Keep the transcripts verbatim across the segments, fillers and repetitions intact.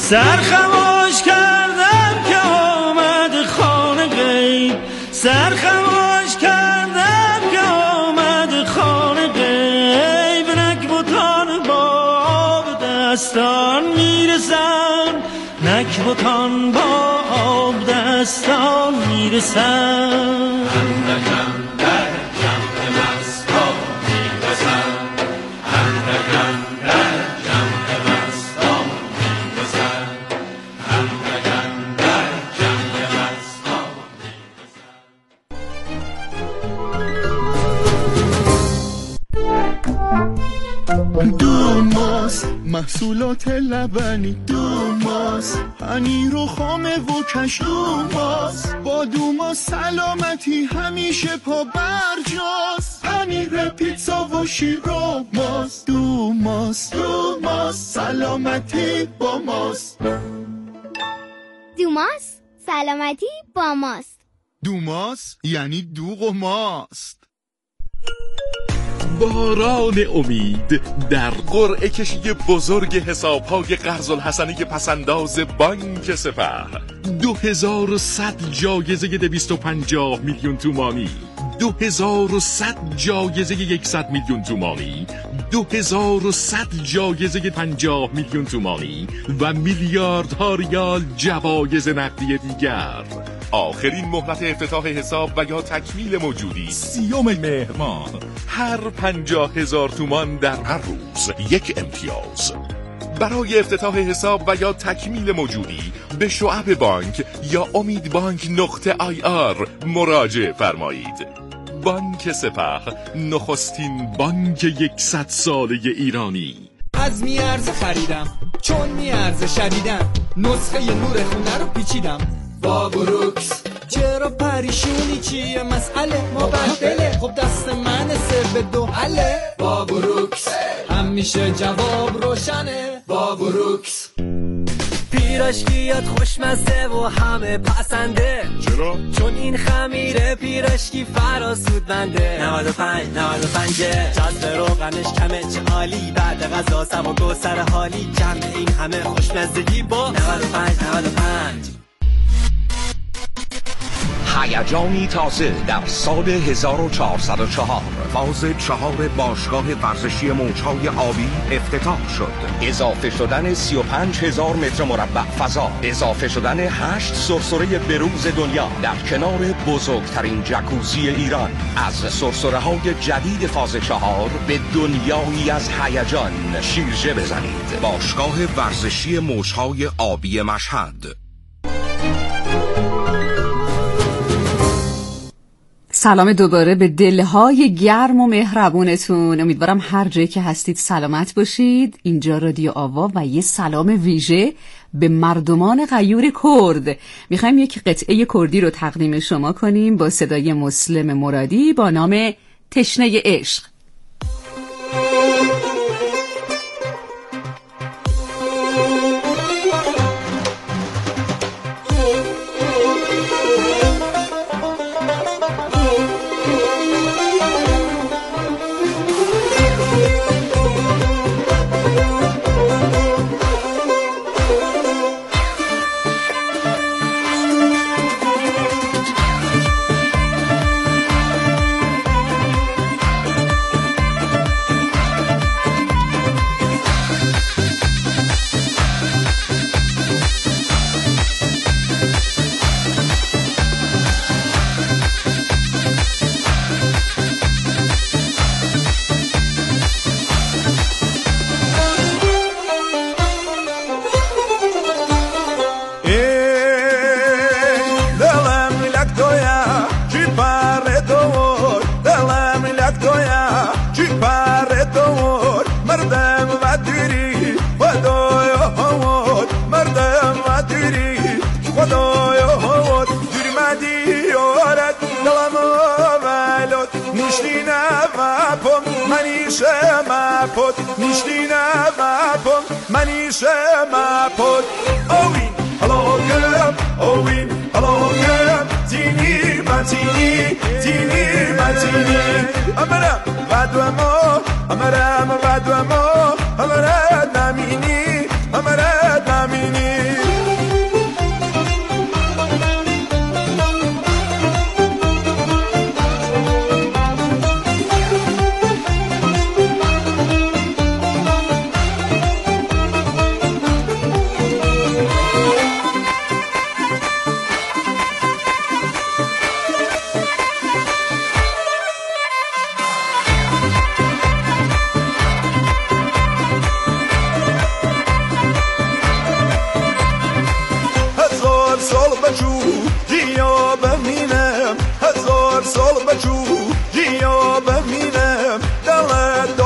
سرخموش کردم که آمد خانه غیب، سرخموش کردم که آمد خانه غیب. نکبتان با آب دستان میرسن، نکبتان با آب دستان میرسن. اندکم در جمع مستا میرسن، اندکم در جمع مستا میرسن، اندکم در جمع مستا میرسن. دوماس محصولات لبنی، دوماس پنیر و خامه و کش، دوماس با دوماس سلامتی همیشه پا برجاست. پنیر پیتزا و شیر و ماست، دوماس دوماس سلامتی با ماست. دوماس سلامتی با ماست. دوماس یعنی دوغ و ماست. باران امید در قرعه کشی بزرگ حساب‌های قرض الحسنه پسنداز بانک سپه. دو هزار و صد جایزه دویست و پنجاه میلیون تومانی، دو هزار و صد جایزه صد میلیون تومانی، دو هزار و صد جایزه پنجاه میلیون تومانی و میلیاردها ریال جوایز نقدی دیگر. آخرین مهلت افتتاح حساب و یا تکمیل موجودی سیوم مهر ماه. هر پنجاه هزار تومان در هر روز یک امتیاز. برای افتتاح حساب و یا تکمیل موجودی به شعب بانک یا امید بانک نقطه آی آر مراجعه فرمایید. بانک سپه، نخستین بانک یکصد ساله ایرانی. از میارزه خریدم چون میارزه شدیدم، نسخه نور خونه رو پیچیدم با بروکس. چرا پریشونی چیه مسئله مبدله، خب دست من سه به دو حله با بروکس. همیشه جواب روشنه با بروکس. پیراشکیات خوشمزه و همه پسنده، چرا؟ چون این خمیره پیراشکی فراسود بنده. نود و پنج نود و پنج جذب روغنش کمه چه عالی، بعد غذا سم و گو سر حالی، جمع این همه خوشمزگی با نود و پنج نود و پنج. هیجانی تازه در سال هزار و چهارصد و چهار فاز چهار باشگاه ورزشی موج‌های آبی افتتاح شد. اضافه شدن سی و پنج هزار متر مربع فضا، اضافه شدن هشت سرسره بروز دنیا در کنار بزرگترین جکوزی ایران. از سرسره‌های جدید فاز چهار به دنیایی از هیجان شیرجه بزنید. باشگاه ورزشی موج‌های آبی مشهد. سلام دوباره به دلهای گرم و مهربونتون. امیدوارم هر جایی که هستید سلامت باشید. اینجا رادیو آوا و یه سلام ویژه به مردمان غیور کرد. میخوایم یک قطعه کردی رو تقدیم شما کنیم با صدای مسلم مرادی با نام تشنه عشق. Amara, amara, amara, amara, namini, amara, namini.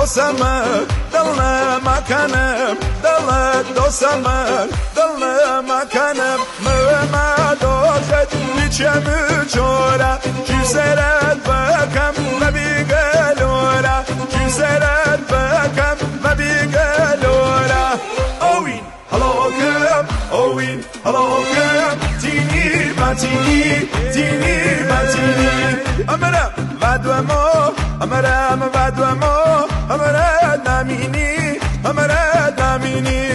دوسمه دل مکنم دل دوسمه دل مکنم مما دوزد بیچم چورا کی سرت بکم و بیگلورا کی سرت بکم و بیگلورا اوین هلاکم اوین هلاکم تینی متینی تینی متینی امرم ودوما امرم ودوما امرم نمینی امرم نمینی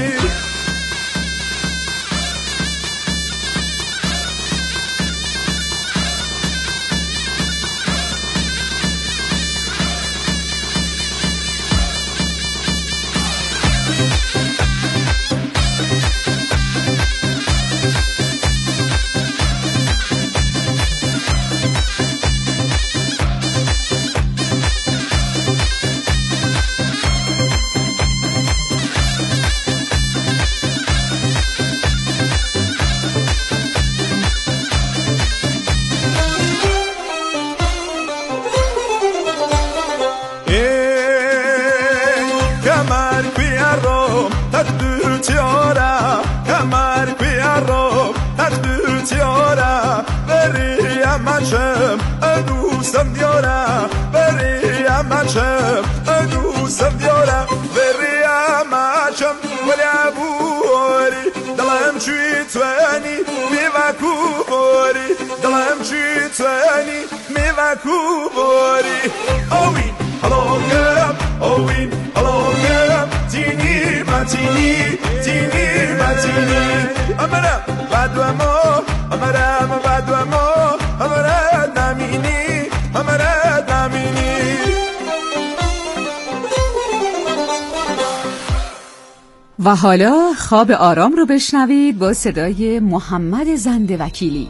دوستم دیارم بریم مچم دوستم دیارم بریم مچم ولی بوری دلم چی توانی میوکو بوری دلم چی توانی میوکو بوری اوین هلاکم اوین هلاکم تینی متینی تینی متینی امرم بدوما امرم بدوما امرم نمینی امرم نمینی و حالا خواب آرام رو بشنوید با صدای محمد زنده وکیلی.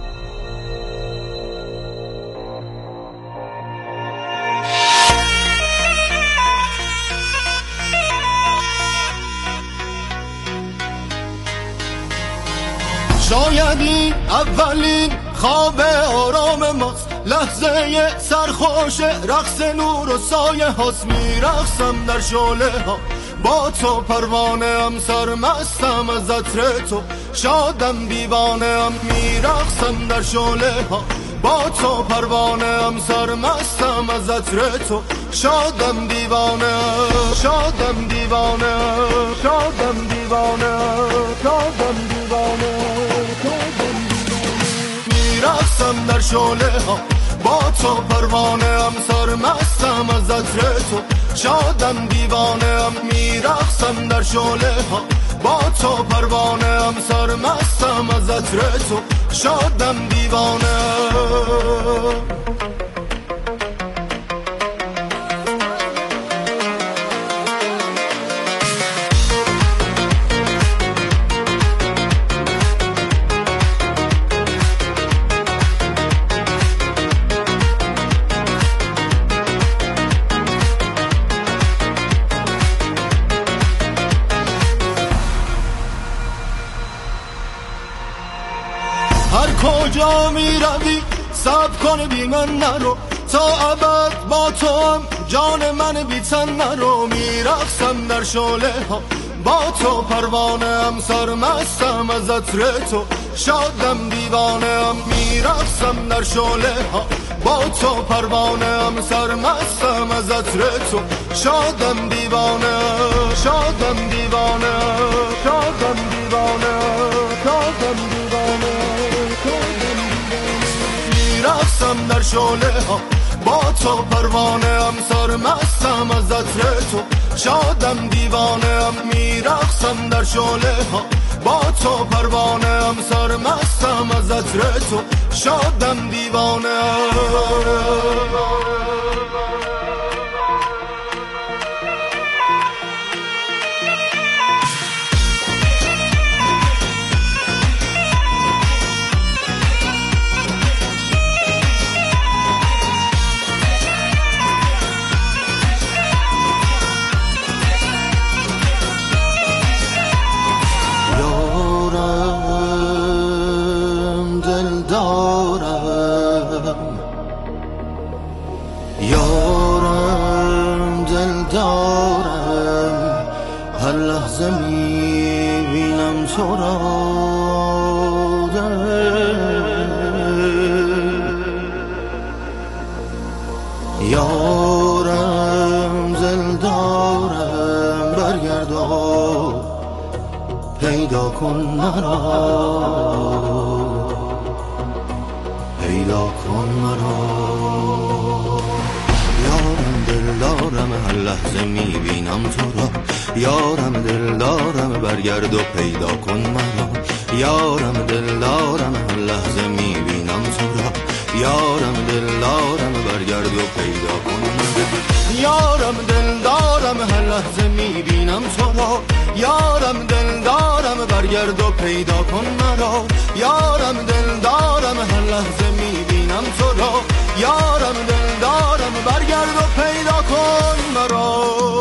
شاید این اولین خواب آرام ماست، لحظه سرخوش رقص نور و سایه هاست. میرقصم در شعله ها با تو، پروانه ام سرمستم از عطر تو، شادم دیوانه ام. میرقصم در شعله ها با تو، پروانه ام سرمستم از عطر تو، شادم دیوانه شادم دیوانه شادم دیوانه شادم دیوانه. میرقصم در شعله ها با تو، پروانه ام سرمستم از عطر تو، شادم دیوانه ام. میرقصم در شعله ها با تو، پروانه ام سرمستم از عطر تو، شادم دیوانه. هر کجا می روی صبر کن بی من نرو، تا ابد با تو هم جان من بی تن نرو. میرقصم در شعله ها با تو، پروانه ام سرمستم از عطر تو، شادم دیوانه ام. میرقصم در شعله ها با تو، پروانه ام سرمستم از عطر تو، شادم دیوانه شادم دیوانه شادم دیوانه شادم دیوانه. میرقصم در شعله ها با تو، پروانه ام سرمستم از عطر تو، شادم دیوانه ام. میرقصم در شعله ها با تو، پروانه ام سرمستم از عطر تو، شادم دیوانه. لحظه میبینم تو را یارم دلدارم برگرد و پیدا کن مرا پیدا کن مرا یارم دلدارم هر لحظه میبینم تو را یارم دلدارم برگرد و پیدا کن مرا یارم دلدارم هر لحظه میبینم تو را یارم دلدارم برگرد و پیدا کن مرا یارم دلدارم هر لحظه میبینم تو را یارم دلدارم برگرد و پیدا کن مرا یارم دلدارم هر لحظه میبینم تو را یارم دلدارم برگرد و پیدا کن مرا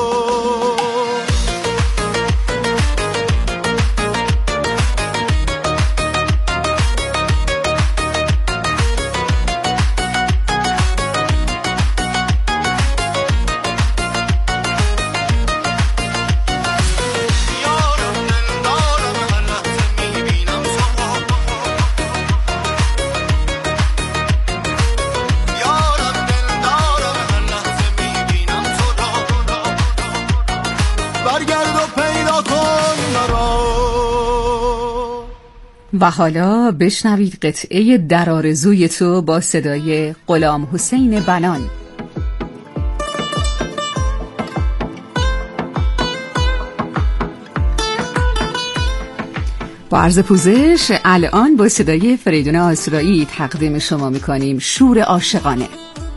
و حالا بشنوید قطعه در آرزوی تو با صدای غلام حسین بنان. با عرض پوزش الان با صدای فریدون آسرایی تقدیم شما میکنیم شور عاشقانه.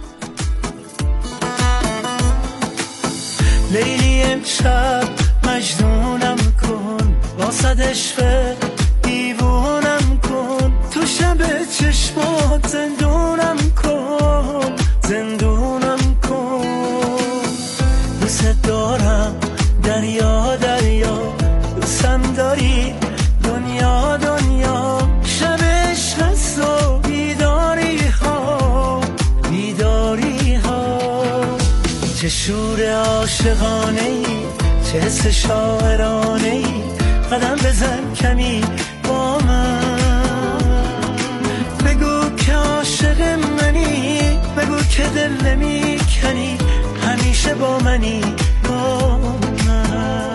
لیلی امشب مجنونم کن واسد عشق دیوونم کن تو شب چشمات زندونم کن زندونم کن دوست دارم دریا دریا دوستم داری دنیا دنیا شب عشق و بیداری ها بیداری ها چه شور عاشقانه ای چه حس شاعرانه ای قدم بزن کمی با من بگو که عاشق منی بگو که دل نمی کنی همیشه با منی با من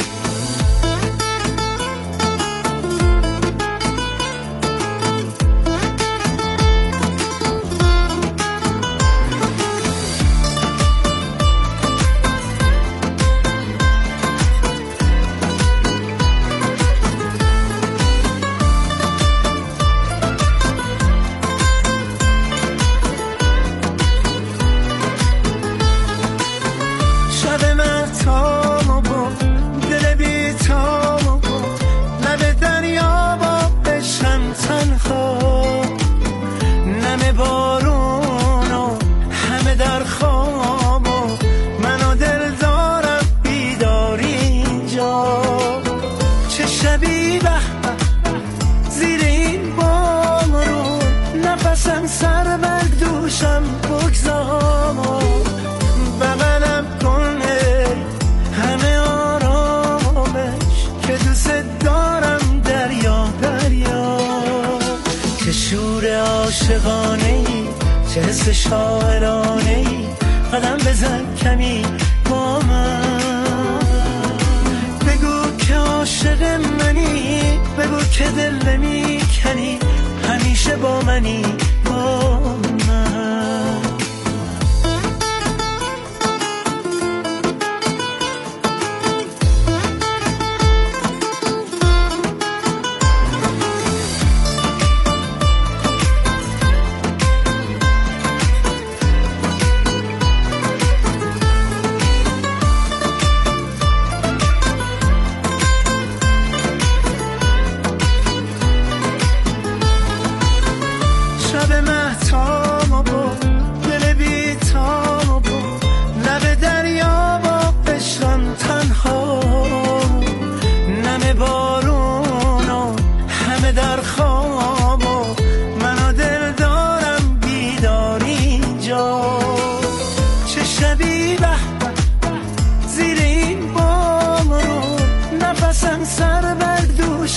چه حس شاعرانه ای قدم بزن کمی با من بگو که عاشق منی بگو که دل نمی کنی همیشه با منی با من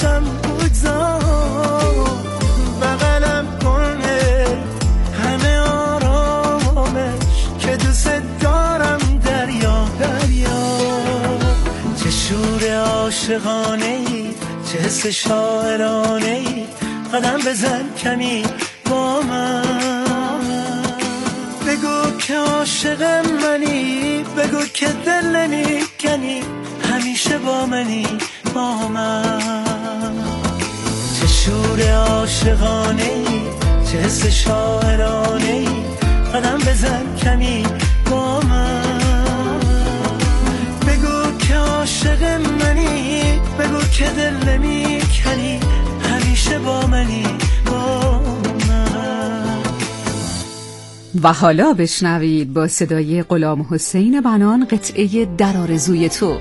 باشم بگذار بغلم کنه همه آرامش که دوست دارم دریا دریا چه شور عاشقانه ای چه حس شاعرانه ای قدم بزن کمی با من بگو که عاشق منی بگو که دل نمیکنی همیشه با منی با من چه شور عاشقانه ای چه حس شاعرانه ای قدم بزن کمی با من بگو که عاشق منی بگو که دل نمیکنی همیشه با منی با من. و حالا بشنوید با صدای غلام حسین بنان قطعه در آرزوی تو.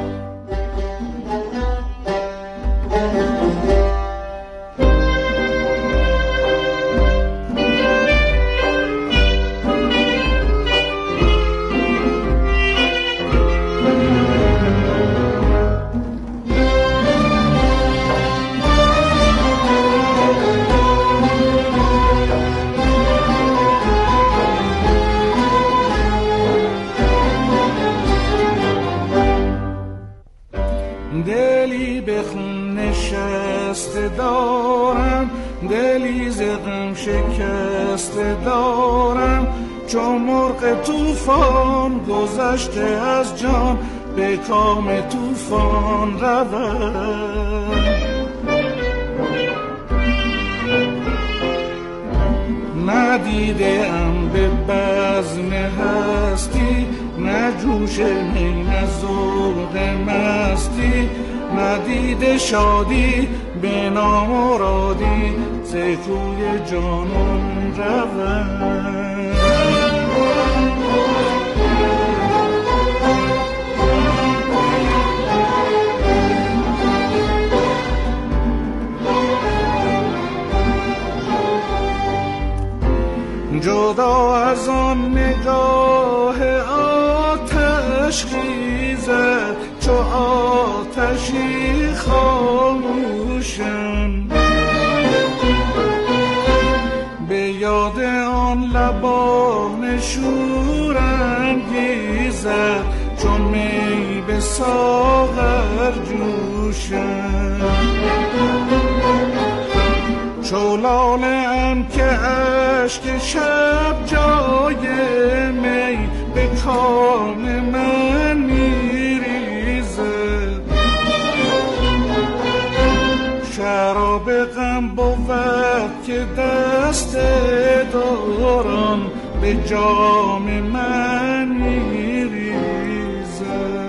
دلی به خون نشسته دارم دلی ز غم شکسته دارم چون مرغ طوفان گذشته از جان به کام طوفان روم ندیده ام به بزم هستی نه جوش می نه ذوق مستی ندیده شادی به نامرادی ز کوی جانان روم جدا از آن نگاه آتش خیزد چو آتشی خاموشم به یاد آن لبان شورانگیزد چون می به ساغر جوشم چو لاله ام که اشک شب جای می به کام من میریزد شراب غم بود که دست دارم به جام من میریزد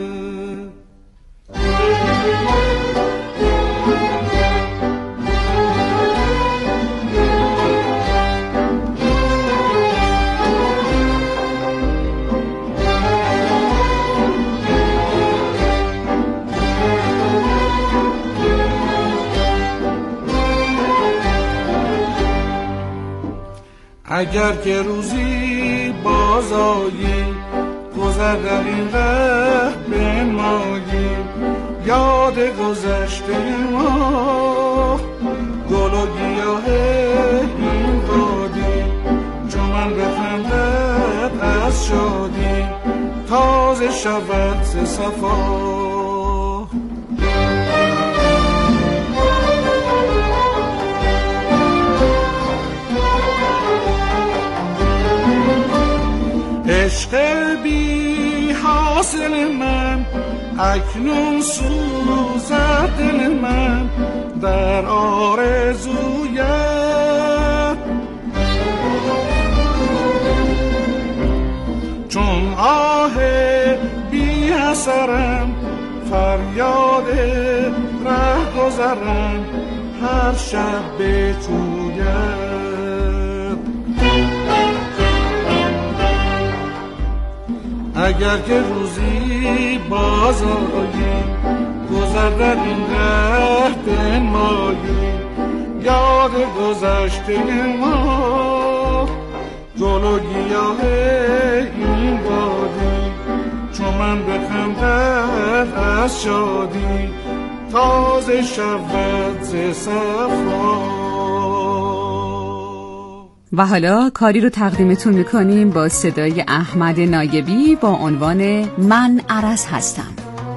اگر که روزی بازایی گذر در این ره بنمایی یاد گذشته ما گل و گیاه این بادی چون من بخندد از شادی تازه شود ز صفا عشق بی حاصل من اکنون سوزد دل من در آرزویت چون آه بی اثرم فریاد ره گذرم هر شب به کویت اگر که روزی بازایی گذر در این ره بنمایی یاد گذشته ما گل و گیاه این بادی چون من بخندد از شادی تازه شود ز صفا. و حالا کاری رو تقدیمتون میکنیم با صدای احمد نایبی با عنوان من عرض هستم.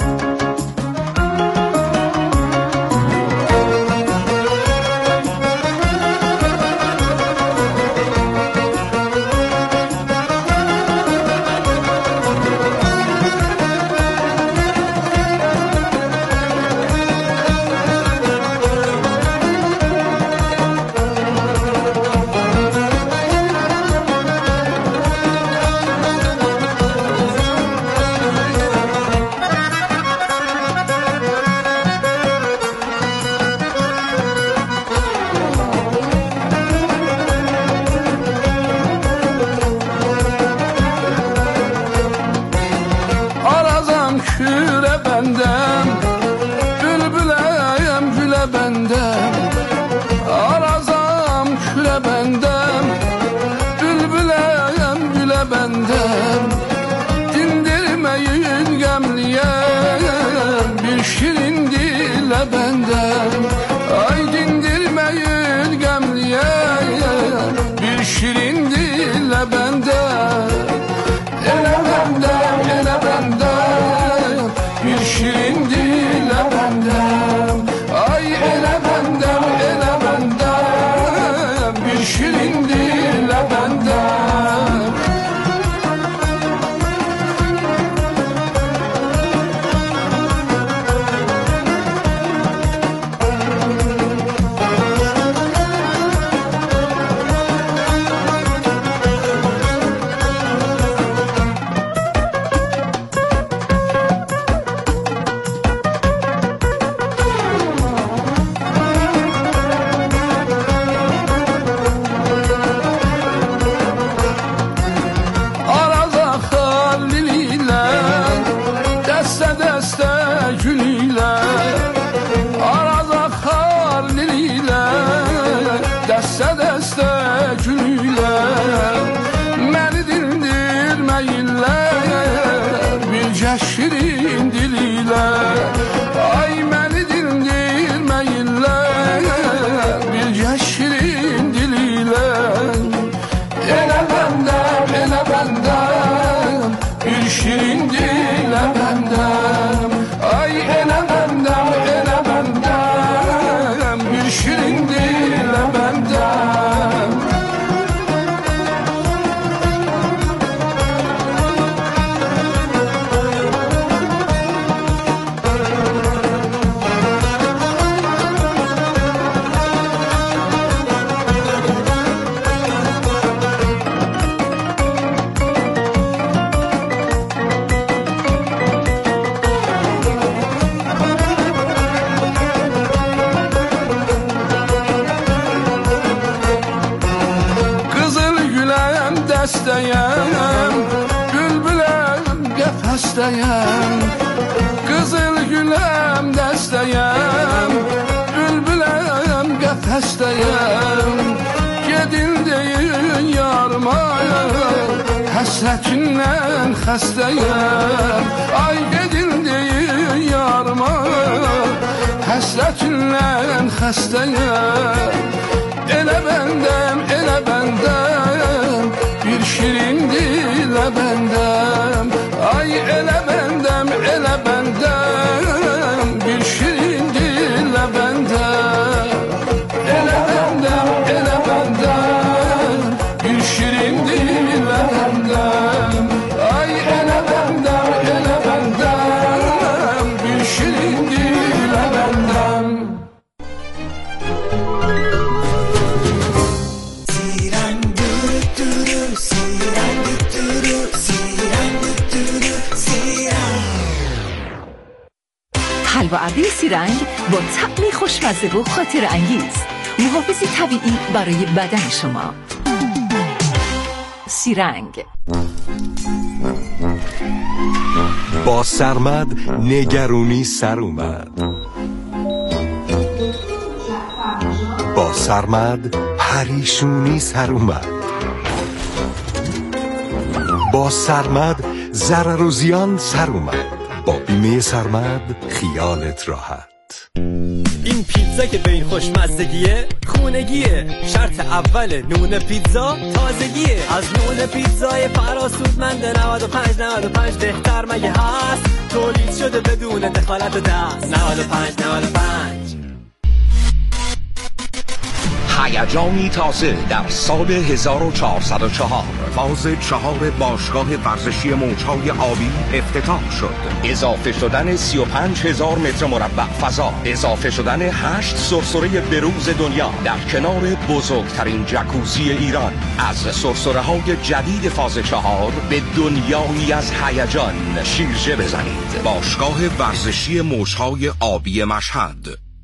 Şirin diliyle ay məni dindirməyirlər bircə şirin diliyle. Elə bəndəm, elə bəndəm bir şirin dilə bəndəm. Ay elə bəndəm, elə bəndəm bir şirin dilə bəndəm. Dəstəyəm, bülbüləm qəfəsdəyəm. Qızıl güləm dəstəyəm, bülbüləm qəfəsdəyəm. Gedin deyin yarıma, həsrətindən xəstəyəm. Ay gedin deyin yarıma, həsrətindən xəstəyəm. Elə bəndəm, elə bəndəm bir şirin dilə bəndəm. Ay elə bəndəm, elə bəndəm bir şirin dilə bəndəm. Elə bəndəm, elə bəndəm bir şirin dilə bəndəm. Ay elə bəndəm, elə bəndəm bir şirin dilə bəndəm. حلوا ابری سیرنگ با طعمی خوشمزه و خاطر انگیز، محافظ طبیعی برای بدن شما. سیرنگ. با سرمد نگرونی سر اومد، با سرمد پریشونی سر اومد، با سرمد ضرر و زیان سر اومد. با بیمه سرمد خیالت راحت. پیتزا که به این خوشمزدگیه خونگیه. شرط اول نون پیتزا تازگیه. از نون پیتزای فراسودمند نود و پنج نود و پنج بهتر مگه هست؟ تولید شده بدون دخالت دست. نود و پنج نود و پنج. هیجانی تازه در سال هزار و چهارصد و چهار فاز چهار باشگاه ورزشی موج‌های آبی افتتاح شد. اضافه شدن سی و پنج هزار متر مربع فضا، اضافه شدن هشت سرسره بروز دنیا در کنار بزرگترین جکوزی ایران. از سرسره‌های جدید فاز چهار به دنیایی از هیجان شیرجه بزنید. باشگاه ورزشی موج‌های آبی مشهد.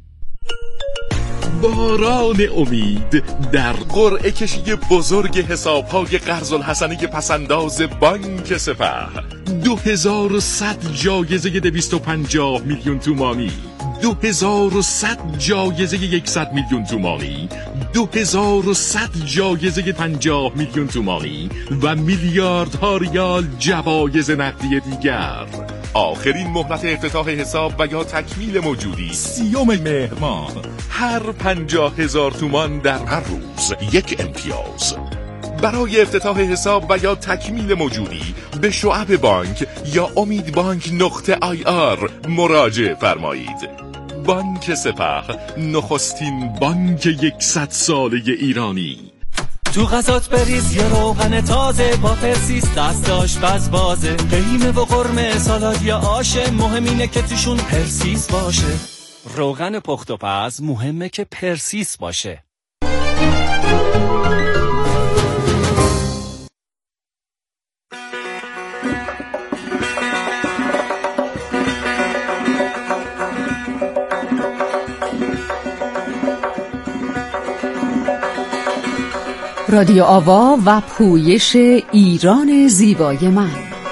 باران امید در قرعه کشی بزرگ حساب‌های قرض‌الحسنی پسنداز بانک سپه. دو هزار و صد جایزه دویست و پنجاه میلیون تومانی، دو هزار و صد جایزه صد میلیون تومانی، دو هزار و صد جایزه پنجاه میلیون تومانی و میلیاردها ریال جوایز نقدی دیگر. آخرین مهلت افتتاح حساب و یا تکمیل موجودی سیوم مهر ماه. هر پنجاه هزار تومان در هر روز یک امتیاز. برای افتتاح حساب و یا تکمیل موجودی به شعب بانک یا امید بانک نقطه آی آر مراجعه فرمایید. بانک سپه، نخستین بانک یکصد ساله ایرانی. تو غذات بریز یه روغن تازه با پرسیس، دست آشپز بازه. قیمه و قرمه سالاد یا آشه، مهم اینه که توشون پرسیس باشه. روغن پخت و پز مهمه که پرسیس باشه. رادیو آوا و پویش ایران زیبای من.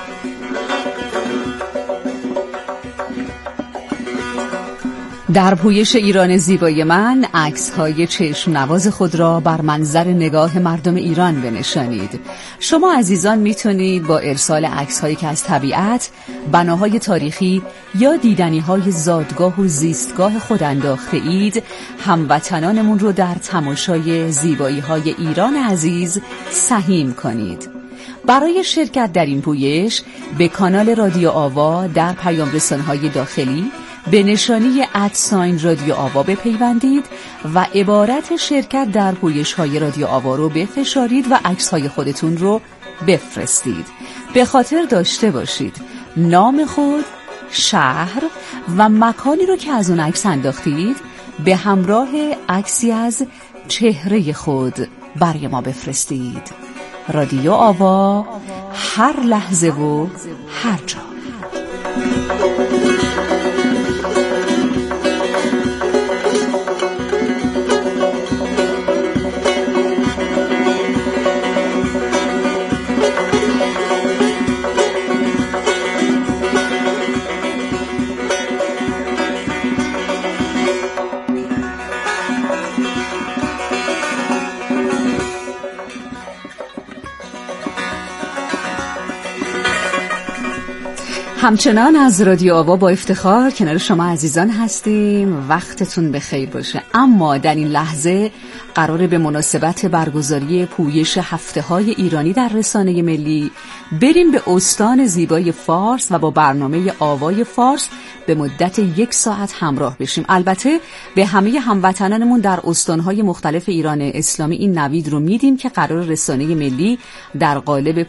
در پویش ایران زیبای من عکس‌های چشم نواز خود را بر منظر نگاه مردم ایران بنشانید. شما عزیزان میتونید با ارسال عکس‌هایی که از طبیعت، بناهای تاریخی یا دیدنی‌های زادگاه و زیستگاه خود انداخته اید، هموطنانمون رو در تماشای زیبایی‌های ایران عزیز سهیم کنید. برای شرکت در این پویش به کانال رادیو آوا در پیام رسان‌های داخلی به نشانی ادساین رادیو آوا بپیوندید و عبارت شرکت در پویش‌های رادیو آوا رو بفشارید و عکس‌های خودتون رو بفرستید. به خاطر داشته باشید نام خود، شهر و مکانی رو که از اون عکس انداختید به همراه عکسی از چهره خود برای ما بفرستید. رادیو آوا، هر لحظه و هر جا. همچنان از رادیو آوا با افتخار کنار شما عزیزان هستیم. وقتتون بخیر باشه. اما در این لحظه قراره به مناسبت برگزاری پویش هفته های ایرانی در رسانه ملی بریم به استان زیبای فارس و با برنامه آوای فارس به مدت یک ساعت همراه بشیم. البته به همه هموطنانمون در استانهای مختلف ایران اسلامی این نوید رو میدیم که قرار رسانه ملی در قالب